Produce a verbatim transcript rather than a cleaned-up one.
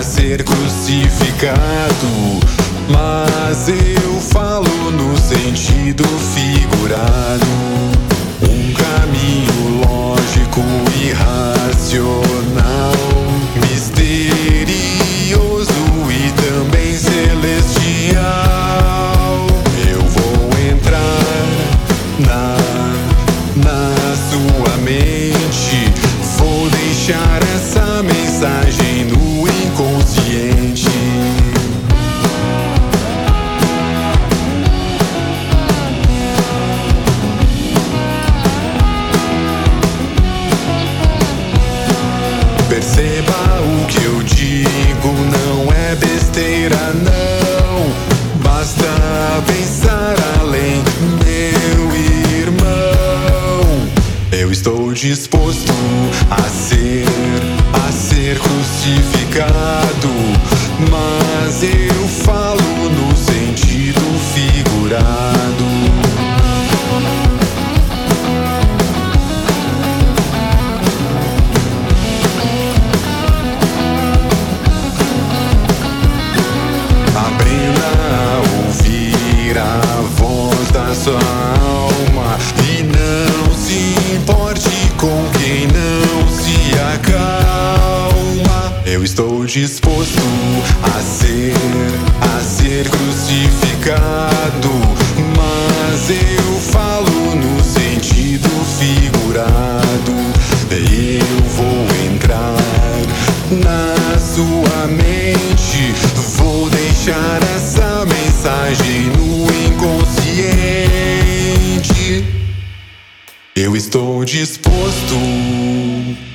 a ser crucificado, mas eu falo no sentido figurado. Um caminho lógico e racional, misterioso e também celestial. Eu vou entrar na, na sua mente, vou deixar essa mensagem no inconsciente. Perceba o que eu digo, não é besteira não. Basta pensar além, meu irmão. Eu estou disposto a ser, a ser crucificado, mas eu falo no sentido figurado. Sua alma e não se importe com quem não se acalma. Eu estou disposto a ser, a ser crucificado, mas eu falo no sentido figurado. Eu vou entrar na sua mente, vou deixar essa mensagem no inconsciente. Eu estou disposto